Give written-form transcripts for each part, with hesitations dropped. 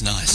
That's nice.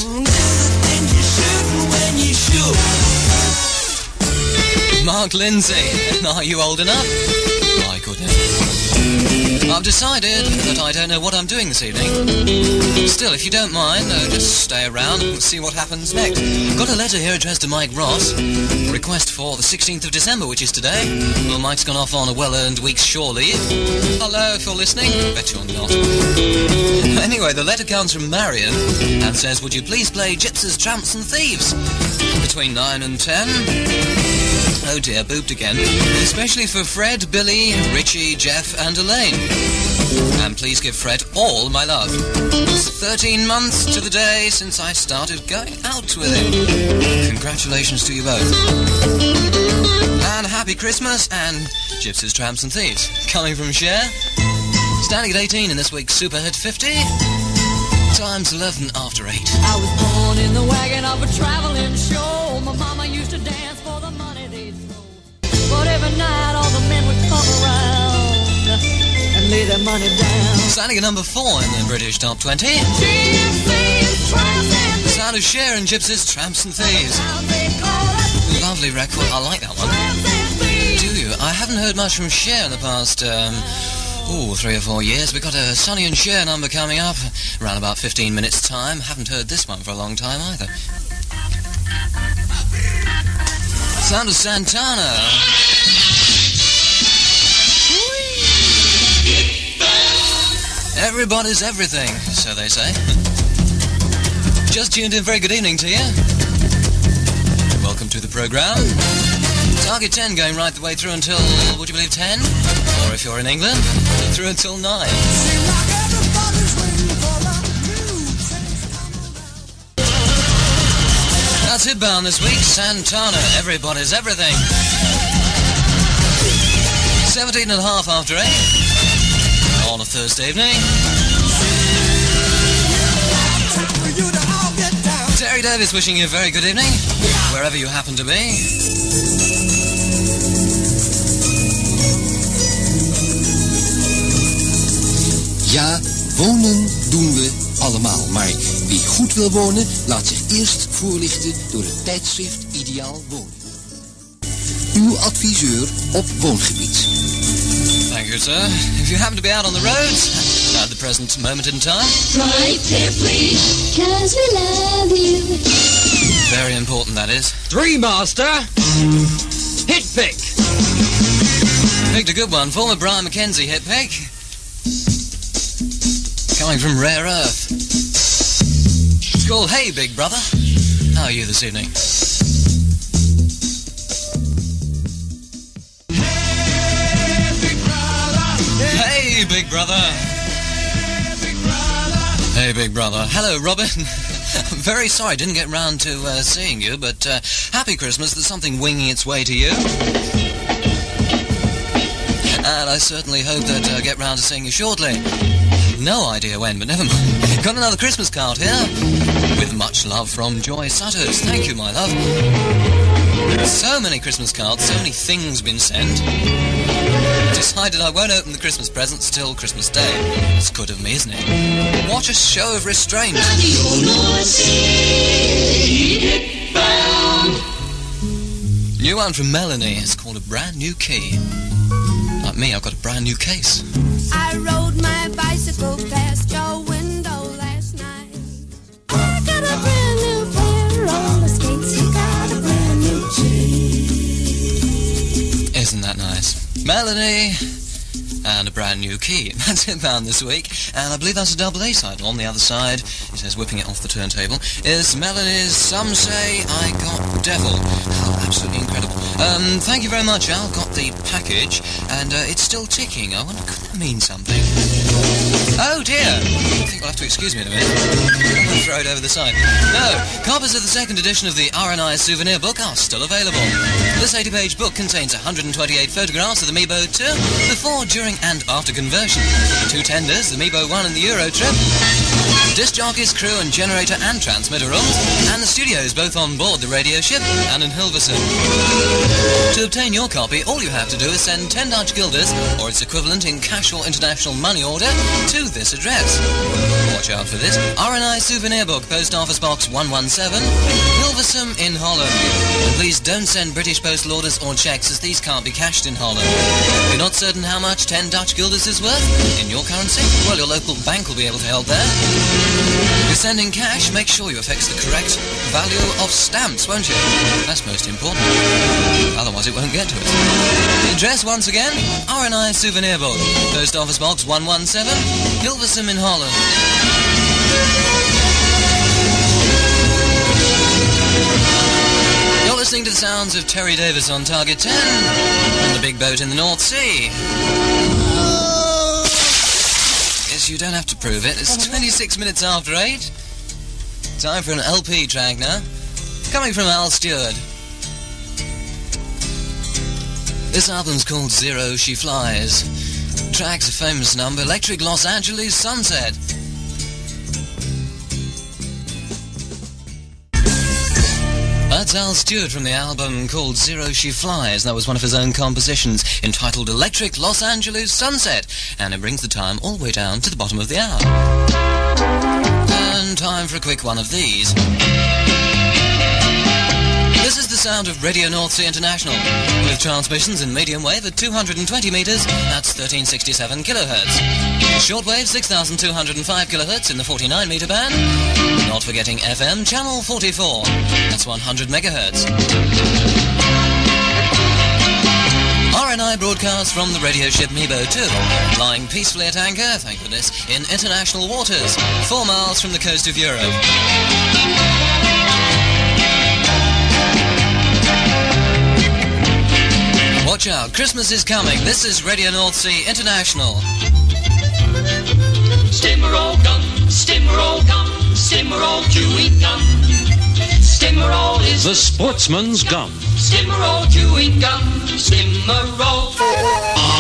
Mark Lindsay, are you old enough? My goodness. I've decided that I don't know what I'm doing this evening. Still, if you don't mind, just stay around and see what happens next. I've got a letter here addressed to Mike Ross. A request for the 16th of December, which is today. Well, Mike's gone off on a well-earned week's shore leave. Hello, if you're listening. Bet you're not. Anyway, the letter comes from Marion and says, would you please play Gypsies, Tramps and Thieves between 9 and 10? Oh dear, booped again. Especially for Fred, Billy, Richie, Jeff and Elaine. And please give Fred all my love. It's 13 months to the day since I started going out with him. Congratulations to you both. And happy Christmas and Gypsies, Tramps and Thieves. Coming from Cher. Standing at 18 in this week's Super Hit 50. Time's 11 after 8. I was born in the wagon of a traveling show. My mama used to dance for the money they'd throw. But every night all the men would come around and lay their money down. Standing at number 4 in the British Top 20. Gypsies, Tramps and Thieves. Sound of Cher and Gypsies, Tramps and Thieves. Lovely record. I like that one. Do you? I haven't heard much from Cher in the past 3 or 4 years. We've got a Sonny and Cher number coming up around about 15 minutes time. Haven't heard this one for a long time either. Sound of Santana. Everybody's everything, so they say. Just tuned in, very good evening to you. Welcome to the programme. Target 10 going right the way through until, would you believe, 10? Or if you're in England, through until 9. That's Hitbound this week. Santana, Everybody's Everything. 17 and a half after 8 on a Thursday evening. Terry Davis wishing you a very good evening, wherever you happen to be. Ja, wonen doen we allemaal, maar wie goed wil wonen, laat zich eerst voorlichten door het tijdschrift Ideaal Wonen. Uw adviseur op woongebied. Thank you, sir. If you happen to be out on the roads at the present moment in time, Drive carefully, 'cause we love you. very important that is. Three Master, hit pick. Picked a good one. Former Brian McKenzie hit pick. Coming from Rare Earth. It's called Hey Big Brother. How are you this evening? Hey Big Brother. Hey Big Brother. Hello Robin. I'm very sorry I didn't get round to seeing you, but happy Christmas. There's something winging its way to you. And I certainly hope that I'll get round to seeing you shortly. No idea when, but never mind. Got another Christmas card here. With much love from Joy Sutters. Thank you, my love. So many Christmas cards, so many things been sent. Decided I won't open the Christmas presents till Christmas Day. It's good of me, isn't it? What a show of restraint. New one from Melanie. It's called A Brand New Key. Like me, I've got a brand new case. I rode my bicycle past your window last night. I got a brand new pair of roller skates. You got a brand new key. Isn't that nice? Melanie and A Brand New Key. That's it found this week. And I believe that's a double A-side. On the other side, it says whipping it off the turntable, is Melanie's Some Say I Got Devil. Oh, absolutely incredible. Thank you very much, Al. Got the package, and it's still ticking. I wonder, could that mean something? Oh dear! I think I'll have to excuse me in a minute. I'm going to throw it over the side. No, copies of the second edition of the RNI souvenir book are still available. This 80-page book contains 128 photographs of the Meebo 2, before, during and after conversion. 2 tenders, the Meebo 1 and the Euro trip. disc jockeys, crew and generator and transmitter rooms, and the studios both on board the radio ship and in Hilversum. To obtain your copy, all you have to do is send 10 Dutch guilders, or its equivalent in cash or international money order, to this address. Watch out for this. R&I Souvenir Book, Post Office Box 117, Hilversum in Holland. And please don't send British postal orders or cheques, as these can't be cashed in Holland. If you're not certain how much 10 Dutch guilders is worth in your currency, well, your local bank will be able to help there. If you're sending cash, make sure you affix the correct value of stamps, won't you? That's most important. Otherwise it won't get to us. The address once again, R&I Souvenir Book, Post Office Box 117, Hilversum in Holland. You're listening to the sounds of Terry Davis on Target 10 on the big boat in the North Sea. Yes, you don't have to prove it. It's 26 minutes after 8. Time for an LP track now. Coming from Al Stewart. This album's called Zero She Flies. The track's a famous number, Electric Los Angeles Sunset. That's Al Stewart from the album called Zero She Flies. That was one of his own compositions entitled Electric Los Angeles Sunset. And it brings the time all the way down to the bottom of the hour. And time for a quick one of these. This is the sound of Radio North Sea International, with transmissions in medium wave at 220 metres, that's 1367 kilohertz. Shortwave 6205 kilohertz in the 49 metre band, not forgetting FM channel 44, that's 100 megahertz. R&I broadcasts from the radio ship Mebo 2, lying peacefully at anchor, thank goodness, in international waters, 4 miles from the coast of Europe. Watch out, Christmas is coming. This is Radio North Sea International. Stimmerol gum, Stimmerol gum, Stimmerol chewing gum. Stimmerol is the sportsman's gum. Stimmerol chewing gum, Stimmerol.